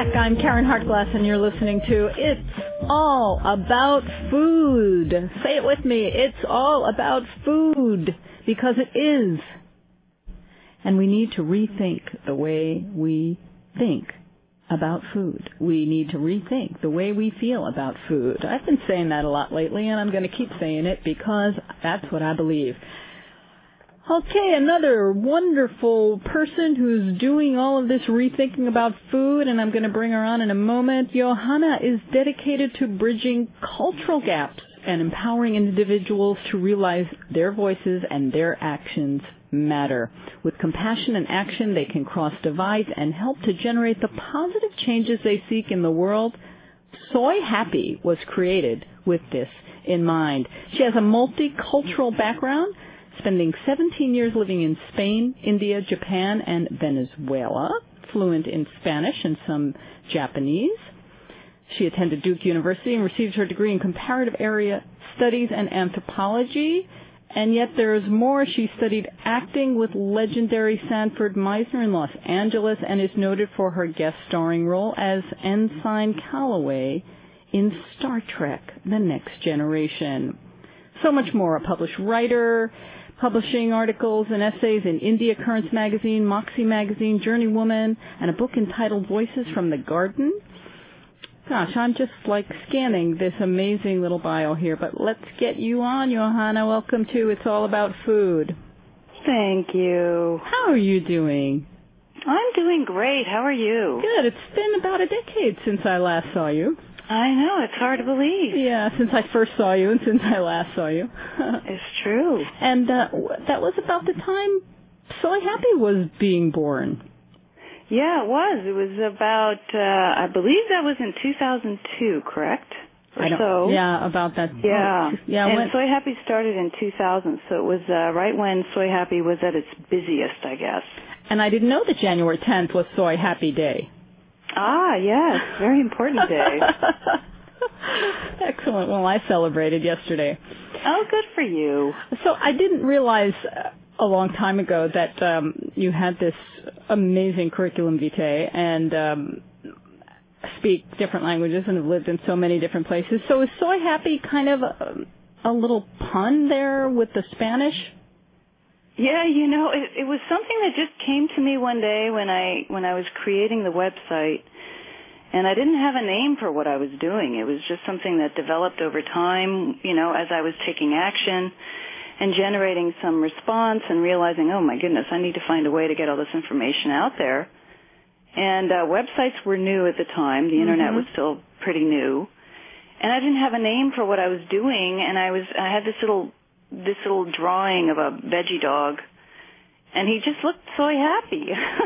back. I'm Karen Hartglass, and you're listening to It's All About Food. Say it with me. It's all about food, because it is. And we need to rethink the way we think about food. We need to rethink the way we feel about food. I've been saying that a lot lately, and I'm going to keep saying it because that's what I believe. Okay, another wonderful person who's doing all of this rethinking about food, and I'm going to bring her on in a moment. Johanna is dedicated to bridging cultural gaps and empowering individuals to realize their voices and their actions matter. With compassion and action, they can cross divides and help to generate the positive changes they seek in the world. Soy Happy was created with this in mind. She has a multicultural background, spending 17 years living in Spain, India, Japan, and Venezuela, fluent in Spanish and some Japanese. She attended Duke University and received her degree in comparative area studies and anthropology. And yet there is more. She studied acting with legendary Sanford Meisner in Los Angeles and is noted for her guest starring role as Ensign Calloway in Star Trek: The Next Generation. So much more. A published writer, publishing articles and essays in India Currents Magazine, Moxie Magazine, Journeywoman, and a book entitled Voices from the Garden. Gosh, I'm just like scanning this amazing little bio here, but let's get you on, Johanna. Welcome to It's All About Food. Thank you. How are you doing? I'm doing great. How are you? Good. It's been about a decade since I last saw you. I know. It's hard to believe. Yeah, since I first saw you and since I last saw you. It's true. And that was about the time Soy Happy was being born. Yeah, it was. It was about, I believe that was in 2002, correct? Yeah, about that. Yeah. Yeah. And Soy Happy started in 2000, so it was right when Soy Happy was at its busiest, I guess. And I didn't know that January 10th was Soy Happy Day. Ah, yes. Very important day. Excellent. Well, I celebrated yesterday. Oh, good for you. So I didn't realize a long time ago that you had this amazing curriculum vitae and speak different languages and have lived in so many different places. So is Soy Happy kind of a little pun there with the Spanish? Yeah, you know, it was something that just came to me one day when I was creating the website, and I didn't have a name for what I was doing. It was just something that developed over time, you know, as I was taking action and generating some response and realizing, oh my goodness, I need to find a way to get all this information out there. And websites were new at the time. The internet was still pretty new. And I didn't have a name for what I was doing, and I had this little drawing of a veggie dog, and he just looked soy happy.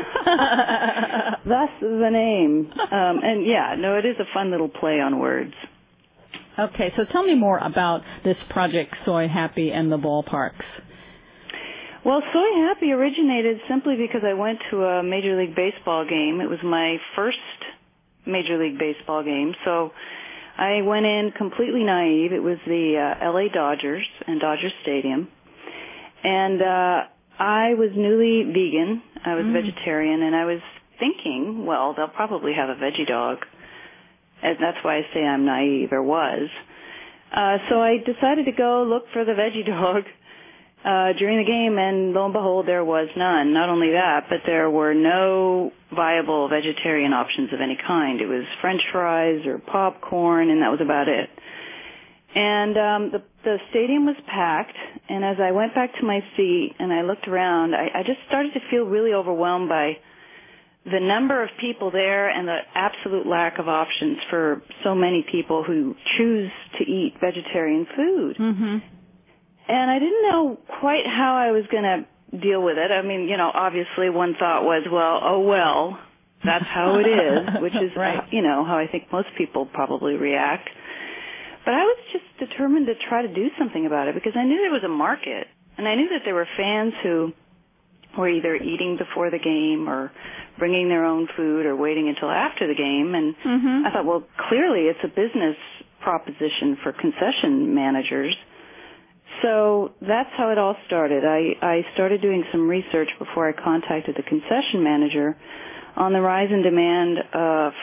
Thus the name. And yeah, no, it is a fun little play on words. Okay, so tell me more about this project, Soy Happy and the ballparks. Well, Soy Happy originated simply because I went to a Major League Baseball game. It was my first Major League Baseball game, so I went in completely naive. It was the L.A. Dodgers and Dodger Stadium. And I was newly vegan. I was vegetarian, and I was thinking, well, they'll probably have a veggie dog. And that's why I say I'm naive, or was. So I decided to go look for the veggie dog during the game, and lo and behold, there was none. Not only that, but there were no viable vegetarian options of any kind. It was French fries or popcorn, and that was about it. And the stadium was packed, and as I went back to my seat and I looked around, I just started to feel really overwhelmed by the number of people there and the absolute lack of options for so many people who choose to eat vegetarian food. And I didn't know quite how I was going to deal with it. I mean, you know, obviously one thought was, well, that's how it is, which is, right. You know, how I think most people probably react. But I was just determined to try to do something about it because I knew there was a market, and I knew that there were fans who were either eating before the game or bringing their own food or waiting until after the game. And I thought, well, clearly it's a business proposition for concession managers. So that's how it all started. I started doing some research before I contacted the concession manager on the rise in demand for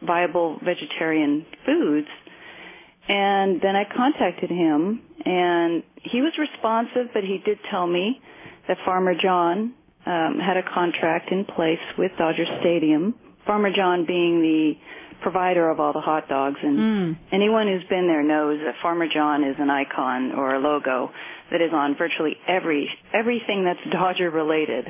viable vegetarian foods. And then I contacted him, and he was responsive, but he did tell me that Farmer John had a contract in place with Dodger Stadium, Farmer John being the provider of all the hot dogs. And anyone who's been there knows that Farmer John is an icon or a logo that is on virtually everything that's Dodger related.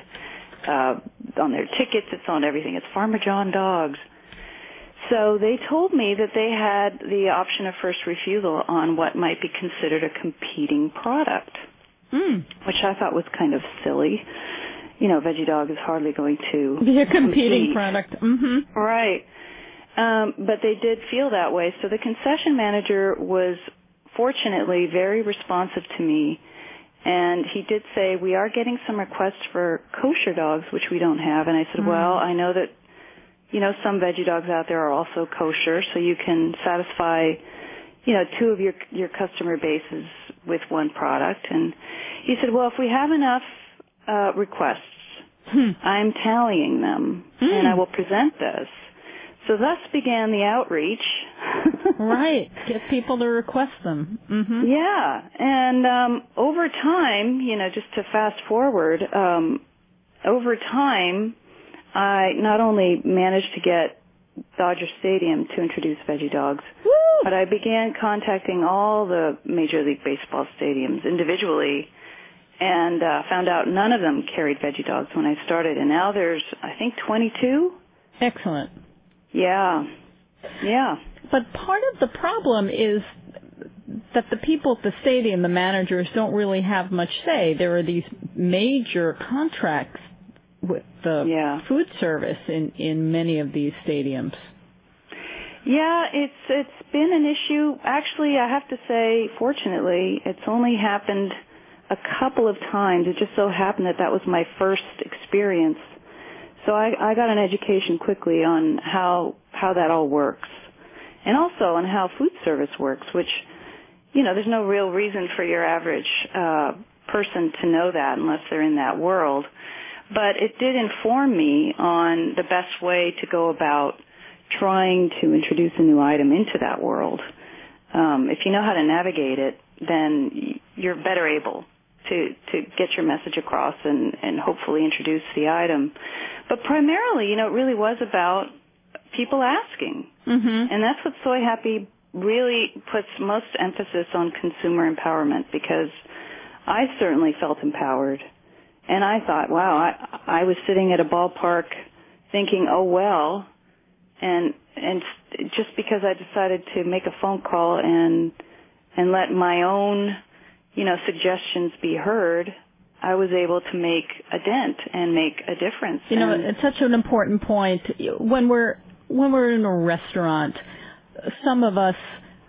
On their tickets, it's on everything. It's Farmer John dogs. So they told me that they had the option of first refusal on what might be considered a competing product, which I thought was kind of silly. You know, Veggie Dog is hardly going to be a competing compete. product. Right. But they did feel that way. So the concession manager was fortunately very responsive to me. And he did say, we are getting some requests for kosher dogs, which we don't have. And I said, well, I know that, you know, some veggie dogs out there are also kosher, so you can satisfy, you know, two of your customer bases with one product. And he said, well, if we have enough requests, I'm tallying them, and I will present this. So thus began the outreach. Right. Get people to request them. Yeah. And over time, you know, just to fast forward, over time, I not only managed to get Dodger Stadium to introduce Veggie Dogs, but I began contacting all the Major League Baseball stadiums individually and found out none of them carried Veggie Dogs when I started. And now there's, I think, 22. Excellent. Yeah. But part of the problem is that the people at the stadium, the managers, don't really have much say. There are these major contracts with the food service in many of these stadiums. Yeah, it's been an issue. Actually, I have to say, fortunately, it's only happened a couple of times. It just so happened that was my first experience. So I got an education quickly on how that all works, and also on how food service works, which, you know, there's no real reason for your average person to know that unless they're in that world. But it did inform me on the best way to go about trying to introduce a new item into that world. If you know how to navigate it, then you're better able to get your message across and hopefully introduce the item. But primarily, you know, it really was about people asking. And that's what Soy Happy really puts most emphasis on, consumer empowerment, because I certainly felt empowered. And I thought, wow, I was sitting at a ballpark thinking, oh, well, and just because I decided to make a phone call and let my own, you know, suggestions be heard, I was able to make a dent and make a difference. You know, it's such an important point. When we're in a restaurant, some of us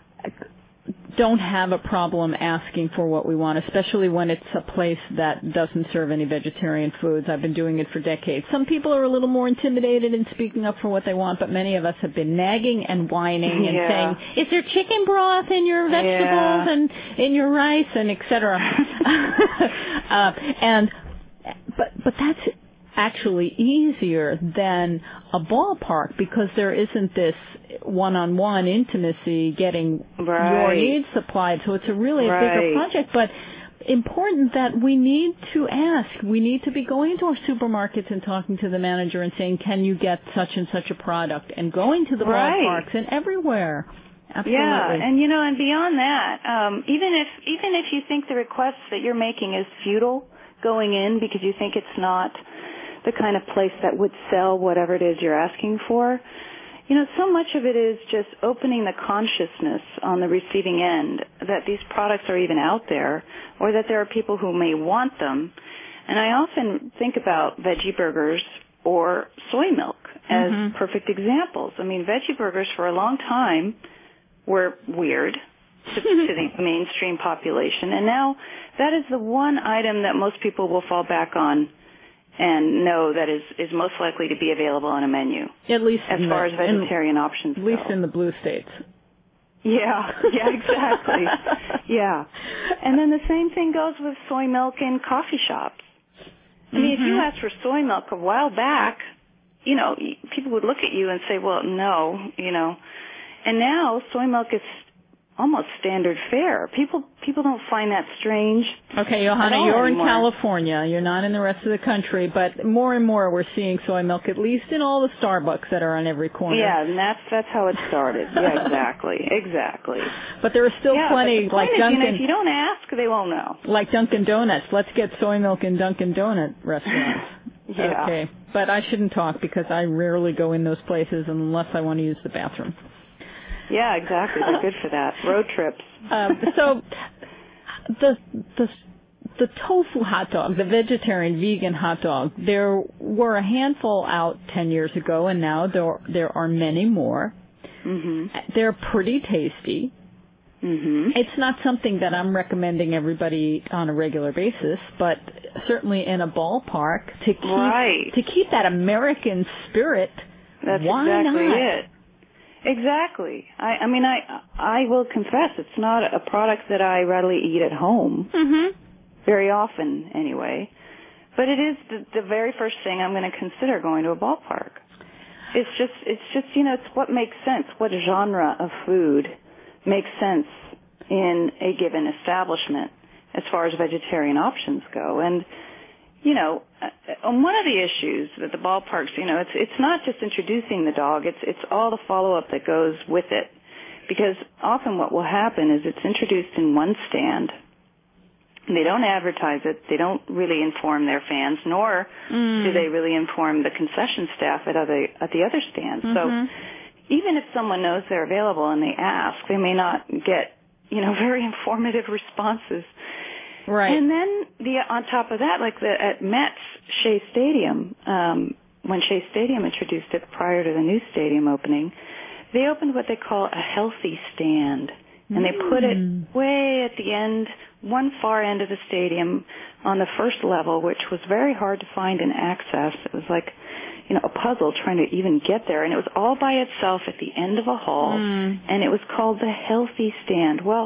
don't have a problem asking for what we want, especially when it's a place that doesn't serve any vegetarian foods. I've been doing it for decades. Some people are a little more intimidated in speaking up for what they want, but many of us have been nagging and whining and saying, is there chicken broth in your vegetables and in your rice and et cetera? But that's actually easier than a ballpark, because there isn't this one-on-one intimacy getting your needs supplied. So it's really a bigger project, but important that we need to ask. We need to be going to our supermarkets and talking to the manager and saying, can you get such and such a product, and going to the ballparks and everywhere. Absolutely. Yeah, and you know, and beyond that, even if you think the request that you're making is futile going in because you think it's not the kind of place that would sell whatever it is you're asking for, you know, so much of it is just opening the consciousness on the receiving end that these products are even out there, or that there are people who may want them. And I often think about veggie burgers or soy milk as perfect examples. I mean, veggie burgers for a long time were weird to the mainstream population, and now that is the one item that most people will fall back on and know that is most likely to be available on a menu. At least as far as vegetarian options go. At least in the blue states. Yeah, exactly. Yeah. And then the same thing goes with soy milk in coffee shops. I mean, if you asked for soy milk a while back, people would look at you and say, well, no, And now soy milk is almost standard fare. People don't find that strange. Okay, Johanna, you're anymore. in California. You're not in the rest of the country, but more and more we're seeing soy milk, at least in all the Starbucks that are on every corner. Yeah, and that's how it started. Yeah, exactly. But there are still plenty, but the like point is, Dunkin'. if you don't ask, they won't know. Like Dunkin' Donuts. Let's get soy milk in Dunkin' Donut restaurants. Yeah. Okay, but I shouldn't talk because I rarely go in those places unless I want to use the bathroom. Yeah, exactly. They're good for that. Road trips. So the tofu hot dog, the vegetarian vegan hot dog, there were a handful out 10 years ago, and now there are many more. Mm-hmm. They're pretty tasty. Mm-hmm. It's not something that I'm recommending everybody on a regular basis, but certainly in a ballpark to keep that American spirit. That's why exactly not? it. Exactly. I will confess it's not a product that I readily eat at home. Mm-hmm. Very often, anyway. But it is the very first thing I'm going to consider going to a ballpark. It's just it's what makes sense. What genre of food makes sense in a given establishment as far as vegetarian options go. And on one of the issues that the ballparks, it's not just introducing the dog, it's all the follow-up that goes with it. Because often what will happen is it's introduced in one stand. They don't advertise it. They don't really inform their fans, nor do they really inform the concession staff at the other stands. Mm-hmm. So even if someone knows they're available and they ask, they may not get, very informative responses. Right. And then on top of that, like at Mets Shea Stadium, when Shea Stadium introduced it prior to the new stadium opening, they opened what they call a healthy stand. And they put it way at the end, one far end of the stadium on the first level, which was very hard to find and access. It was like, a puzzle trying to even get there. And it was all by itself at the end of a hall. And it was called the healthy stand. Well,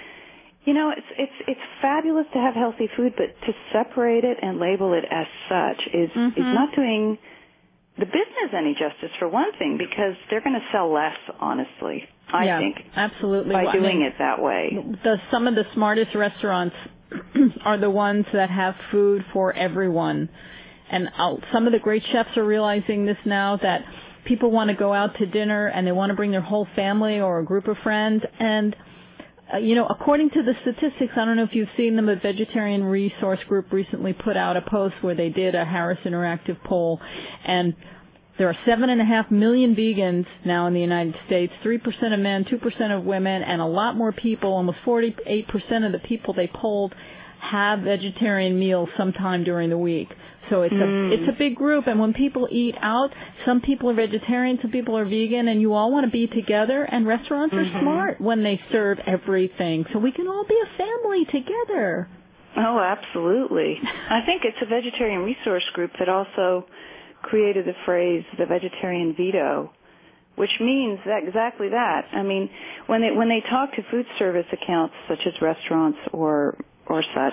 it's fabulous to have healthy food, but to separate it and label it as such is not doing the business any justice, for one thing, because they're going to sell less, honestly, I think. Absolutely. By doing it that way. Some of the smartest restaurants are the ones that have food for everyone. And some of the great chefs are realizing this now, that people want to go out to dinner and they want to bring their whole family or a group of friends. And according to the statistics, I don't know if you've seen them, a Vegetarian Resource Group recently put out a post where they did a Harris Interactive poll, and there are 7.5 million vegans now in the United States, 3% of men, 2% of women, and a lot more people, almost 48% of the people they polled have vegetarian meals sometime during the week. So it's a big group, and when people eat out, some people are vegetarian, some people are vegan, and you all want to be together, and restaurants are smart when they serve everything, so we can all be a family together. Oh, absolutely. I think it's a Vegetarian Resource Group that also created the phrase, the vegetarian veto, which means exactly that. I mean, when they talk to food service accounts, such as restaurants or such,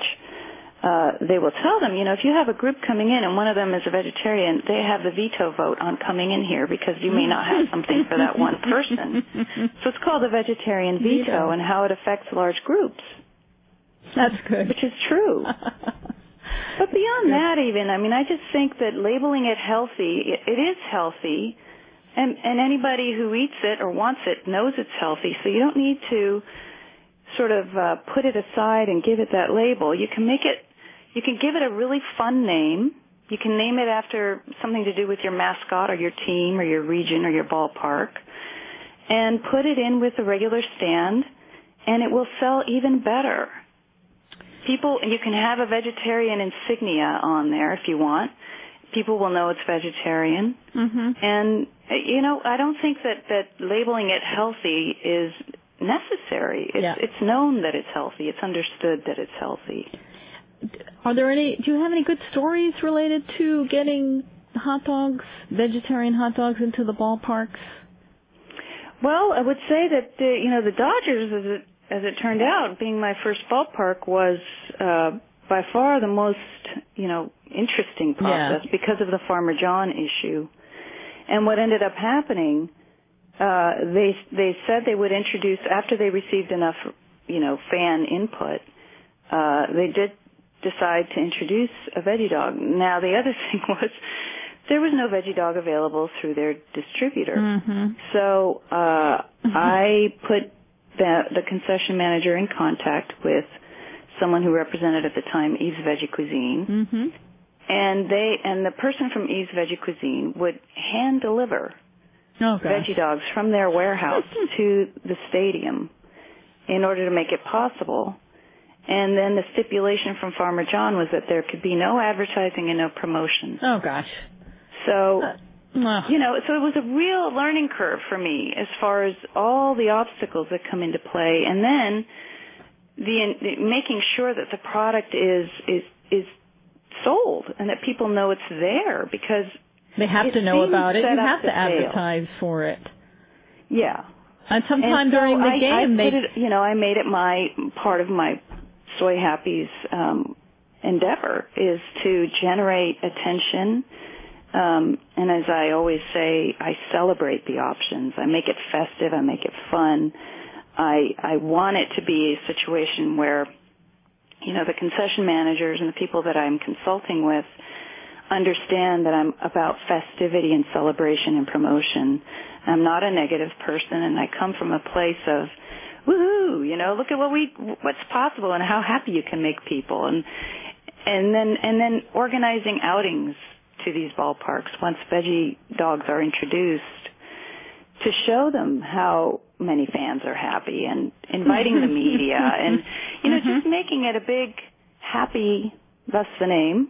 they will tell them, if you have a group coming in and one of them is a vegetarian, they have the veto vote on coming in here because you may not have something for that one person. So it's called the vegetarian veto and how it affects large groups. That's good. Which is true. But beyond that even, I just think that labeling it healthy, it is healthy, and anybody who eats it or wants it knows it's healthy, so you don't need to sort of put it aside and give it that label. You can give it a really fun name. You can name it after something to do with your mascot or your team or your region or your ballpark, and put it in with a regular stand, and it will sell even better. You can have a vegetarian insignia on there if you want. People will know it's vegetarian. And, I don't think that labeling it healthy is necessary. It's known that it's healthy. It's understood that it's healthy. Do you have any good stories related to getting vegetarian hot dogs into the ballparks? Well, I would say that, the Dodgers, as it turned out, being my first ballpark, was by far the most, interesting process because of the Farmer John issue. And what ended up happening, they said they would introduce, after they received enough, fan input, they did decide to introduce a veggie dog. Now, the other thing was there was no veggie dog available through their distributor. Mm-hmm. So I put the concession manager in contact with someone who represented at the time Eve's Veggie Cuisine. Mm-hmm. And the person from Eve's Veggie Cuisine would hand deliver veggie dogs from their warehouse to the stadium in order to make it possible. And then the stipulation from Farmer John was that there could be no advertising and no promotion. Oh, gosh. So, so it was a real learning curve for me as far as all the obstacles that come into play. And then the making sure that the product is sold and that people know it's there, because they have to know about it. You have to advertise for it. Yeah. And sometime during the game, I made it my part of my Soy Happy's endeavor is to generate attention. And as I always say, I celebrate the options. I make it festive. I make it fun. I want it to be a situation where, the concession managers and the people that I'm consulting with understand that I'm about festivity and celebration and promotion. I'm not a negative person, and I come from a place of, woohoo, look at what's possible and how happy you can make people, and then organizing outings to these ballparks once veggie dogs are introduced to show them how many fans are happy, and inviting the media, and just making it a big happy, thus the name,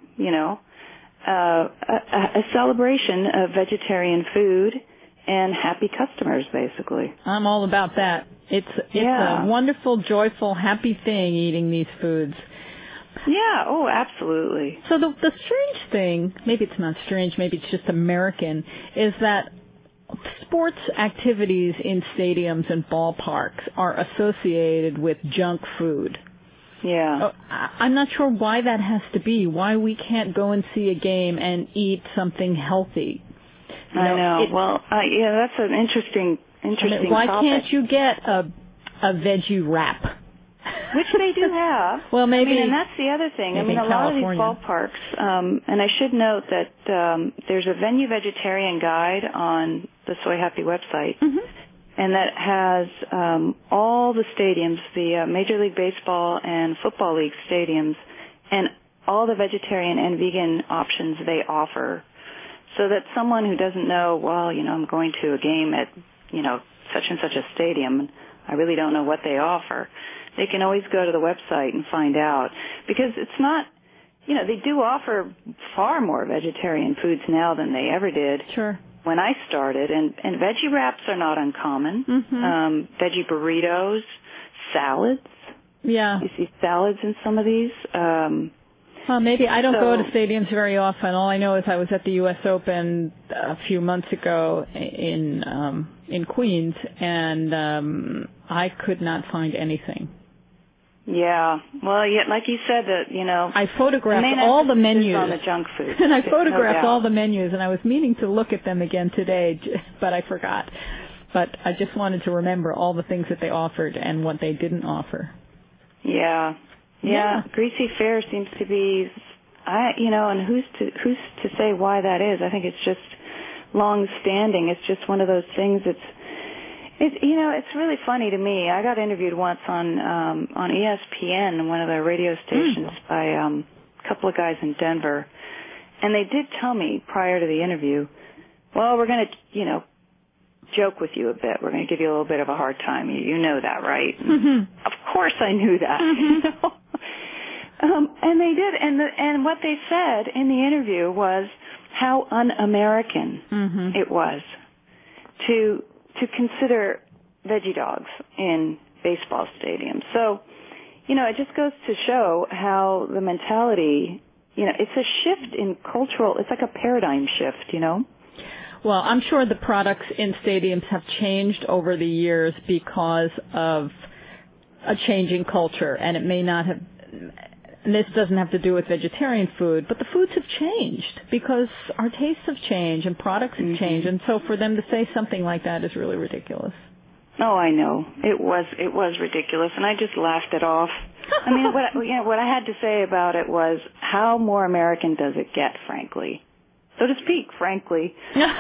a celebration of vegetarian food and happy customers, basically. I'm all about that. It's a wonderful, joyful, happy thing eating these foods. Yeah, oh, absolutely. So the strange thing, maybe it's not strange, maybe it's just American, is that sports activities in stadiums and ballparks are associated with junk food. Yeah. I'm not sure why that has to be, why we can't go and see a game and eat something healthy. I know. That's an interesting why topic. Can't you get a veggie wrap? Which they do have. Well, maybe. And that's the other thing. A lot of these ballparks, and I should note that there's a venue vegetarian guide on the Soy Happy website, and that has all the stadiums, the Major League Baseball and Football League stadiums, and all the vegetarian and vegan options they offer, so that someone who doesn't know, I'm going to a game at, such and such a stadium, and I really don't know what they offer, they can always go to the website and find out. Because it's not, they do offer far more vegetarian foods now than they ever did. Sure. When I started, and veggie wraps are not uncommon. Veggie burritos, salads. Yeah. You see salads in some of these. Well, maybe I don't go to stadiums very often. All I know is I was at the U.S. Open a few months ago in Queens, and I could not find anything. Yeah. Well, like you said, I photographed all the menus on the junk food, and I photographed all the menus, and I was meaning to look at them again today, but I forgot. But I just wanted to remember all the things that they offered and what they didn't offer. Yeah. Greasy fare seems to be, and who's to say why that is? I think it's just long standing. It's just one of those things. It's really funny to me. I got interviewed once on ESPN, one of the radio stations, by a couple of guys in Denver, and they did tell me prior to the interview, well, we're going to, joke with you a bit. We're going to give you a little bit of a hard time. You know that, right? Of course I knew that. And they did. And what they said in the interview was how un-American it was to consider veggie dogs in baseball stadiums. So, it just goes to show how the mentality, it's a shift in cultural, it's like a paradigm shift, Well, I'm sure the products in stadiums have changed over the years because of a changing culture, and it may not have, and this doesn't have to do with vegetarian food, but the foods have changed because our tastes have changed and products have changed, and so for them to say something like that is really ridiculous. Oh, I know. It was ridiculous, and I just laughed it off. I mean, what I had to say about it was, how more American does it get, frankly? So to speak, frankly.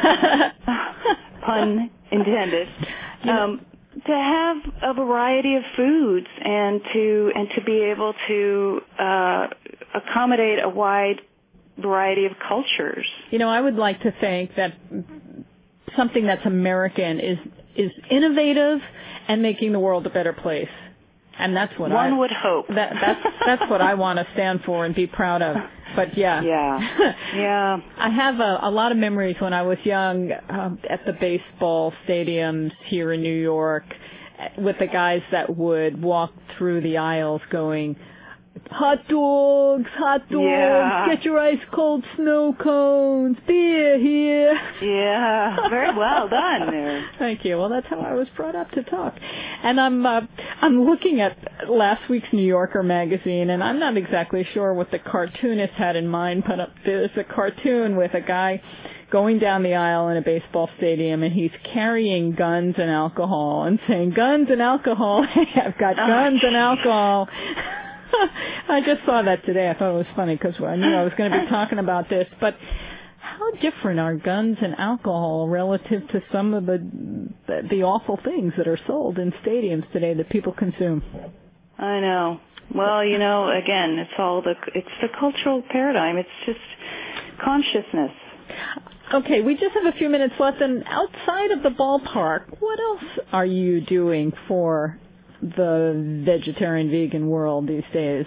Pun intended. To have a variety of foods and to be able to accommodate a wide variety of cultures. You know, I would like to think that something that's American is innovative and making the world a better place. And that's what one would hope. That's what I want to stand for and be proud of. But yeah. I have a lot of memories when I was young at the baseball stadiums here in New York with the guys that would walk through the aisles going, hot dogs, get your ice cold snow cones, beer here. Yeah, very well done there. Thank you. Well, that's how I was brought up to talk. And I'm looking at last week's New Yorker magazine, and I'm not exactly sure what the cartoonist had in mind, but there's a cartoon with a guy going down the aisle in a baseball stadium, and he's carrying guns and alcohol and saying, guns and alcohol, hey, I've got guns and alcohol. I just saw that today. I thought it was funny because I knew I was going to be talking about this. But how different are guns and alcohol relative to some of the awful things that are sold in stadiums today that people consume? I know. Well, you know, again, it's the cultural paradigm. It's just consciousness. Okay, we just have a few minutes left. And outside of the ballpark, what else are you doing for the vegetarian vegan world these days?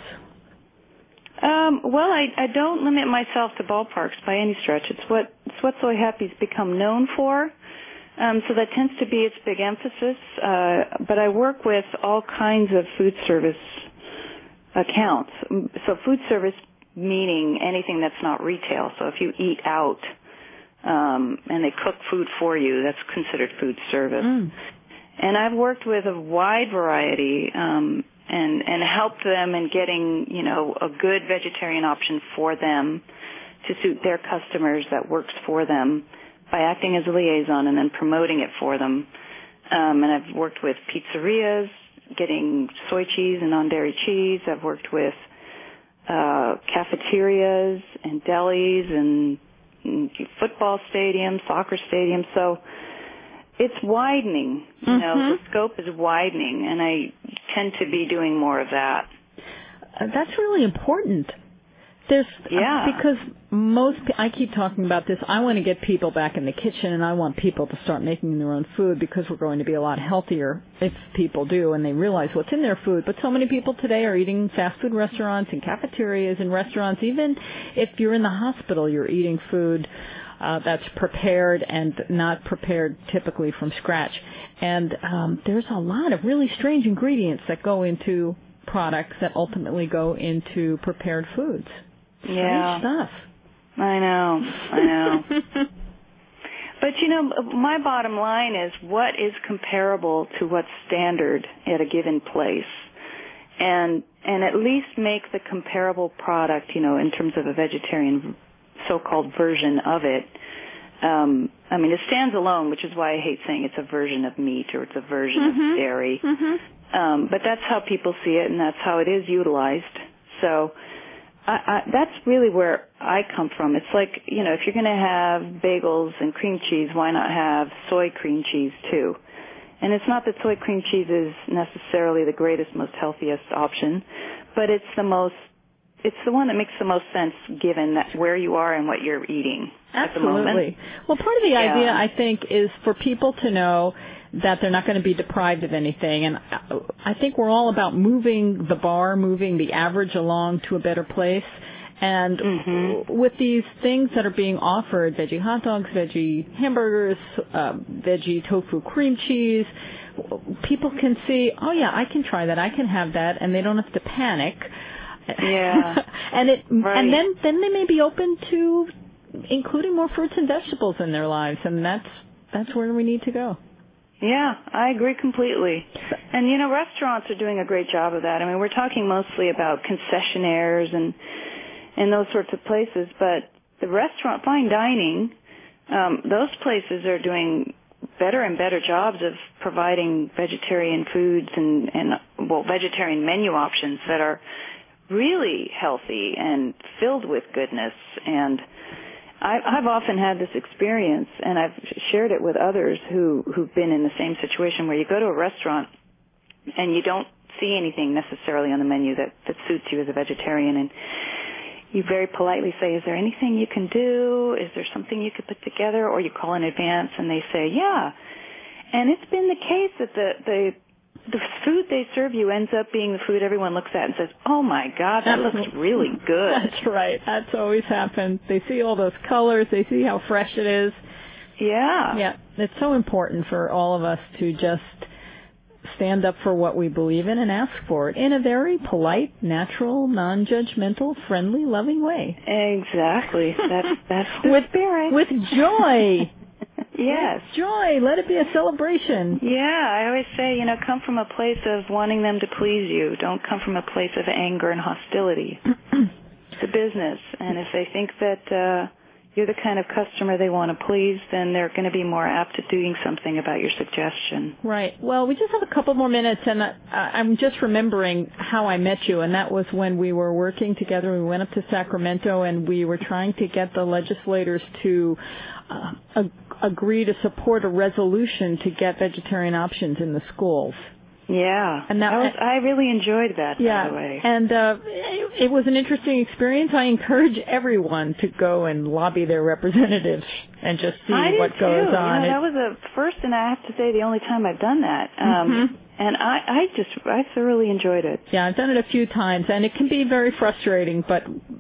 Well, I don't limit myself to ballparks by any stretch. It's what Soy Happy's become known for. So that tends to be its big emphasis. But I work with all kinds of food service accounts. So food service meaning anything that's not retail. So if you eat out and they cook food for you, that's considered food service. And I've worked with a wide variety and helped them in getting, you know, a good vegetarian option for them to suit their customers that works for them by acting as a liaison and then promoting it for them. And I've worked with pizzerias, getting soy cheese and non-dairy cheese. I've worked with cafeterias and delis and football stadiums, soccer stadiums. So it's widening, you know, the scope is widening, and I tend to be doing more of that. That's really important. Because I keep talking about this, I want to get people back in the kitchen, and I want people to start making their own food because we're going to be a lot healthier if people do and they realize what's in their food. But so many people today are eating fast food restaurants and cafeterias and restaurants. Even if you're in the hospital, you're eating food that's prepared and not prepared typically from scratch. And there's a lot of really strange ingredients that go into products that ultimately go into prepared foods. Strange stuff. I know. But, you know, my bottom line is what is comparable to what's standard at a given place. And at least make the comparable product, you know, in terms of a vegetarian so-called version of it. I mean, it stands alone, which is why I hate saying it's a version of meat or it's a version of dairy. But that's how people see it, and that's how it is utilized. So that's really where I come from. It's like, you know, if you're going to have bagels and cream cheese, why not have soy cream cheese too? And it's not that soy cream cheese is necessarily the greatest, most healthiest option, but it's the one that makes the most sense given that where you are and what you're eating at the moment. Absolutely. Well, part of the idea, I think, is for people to know that they're not going to be deprived of anything. And I think we're all about moving the bar, moving the average along to a better place. And with these things that are being offered, veggie hot dogs, veggie hamburgers, veggie tofu cream cheese, people can see, oh yeah, I can try that, I can have that, and they don't have to panic. Yeah. And then they may be open to including more fruits and vegetables in their lives, and that's where we need to go. Yeah, I agree completely. And, restaurants are doing a great job of that. I mean, we're talking mostly about concessionaires and those sorts of places, but the restaurant, fine dining, those places are doing better and better jobs of providing vegetarian foods and vegetarian menu options that are really healthy and filled with goodness. And I've often had this experience, and I've shared it with others who've been in the same situation, where you go to a restaurant and you don't see anything necessarily on the menu that suits you as a vegetarian, and you very politely say, is there anything you can do? Is there something you could put together? Or you call in advance and they say, yeah. And it's been the case that the food they serve you ends up being the food everyone looks at and says, oh my God, that looks really good. That's right. That's always happened. They see all those colors. They see how fresh it is. Yeah. Yeah. It's so important for all of us to just stand up for what we believe in and ask for it in a very polite, natural, non-judgmental, friendly, loving way. Exactly. That's the spirit. With joy. Yes. With joy. Let it be a celebration. Yeah. I always say, come from a place of wanting them to please you. Don't come from a place of anger and hostility. It's a business. And if they think that you're the kind of customer they want to please, then they're going to be more apt to doing something about your suggestion. Right. Well, we just have a couple more minutes, and I'm just remembering how I met you, and that was when we were working together. We went up to Sacramento, and we were trying to get the legislators to agree to support a resolution to get vegetarian options in the schools. Yeah, and I really enjoyed that, by the way. And it was an interesting experience. I encourage everyone to go and lobby their representatives and just see what goes on. That was the first, and I have to say, the only time I've done that. And I thoroughly enjoyed it. Yeah, I've done it a few times, and it can be very frustrating, but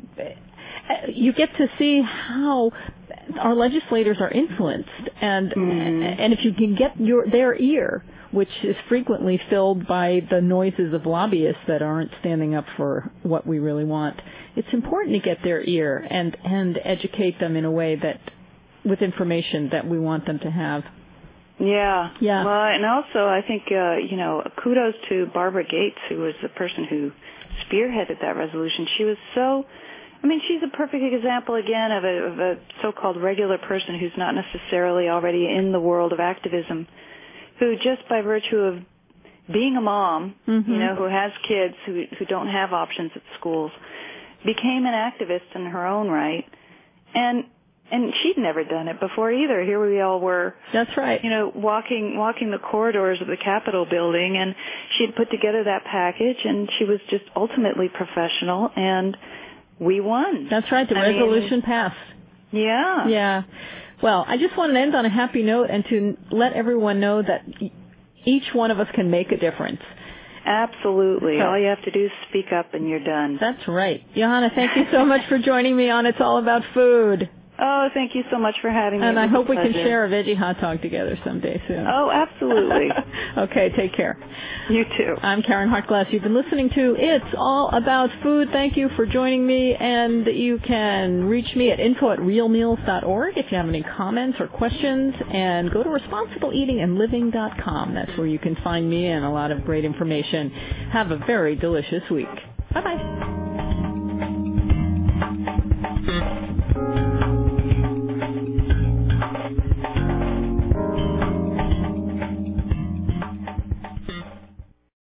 you get to see how our legislators are influenced, and if you can get their ear, which is frequently filled by the noises of lobbyists that aren't standing up for what we really want. It's important to get their ear and educate them in a way that, with information that we want them to have. Yeah. Well, and also I think, kudos to Barbara Gates, who was the person who spearheaded that resolution. She was she's a perfect example, again, of a so-called regular person who's not necessarily already in the world of activism, who just by virtue of being a mom, who has kids who don't have options at schools, became an activist in her own right. And she'd never done it before either. Here we all were. That's right. Walking the corridors of the Capitol building, and she had put together that package, and she was just ultimately professional, and we won. That's right. The resolution passed. Yeah. Yeah. Well, I just want to end on a happy note and to let everyone know that each one of us can make a difference. Absolutely. All you have to do is speak up and you're done. That's right. Johanna, thank you so much for joining me on It's All About Food. Oh, thank you so much for having me. And I hope we can share a veggie hot dog together someday soon. Oh, absolutely. Okay, take care. You too. I'm Karen Hartglass. You've been listening to It's All About Food. Thank you for joining me, and you can reach me at info@realmeals.org if you have any comments or questions, and go to responsibleeatingandliving.com. That's where you can find me and a lot of great information. Have a very delicious week. Bye-bye.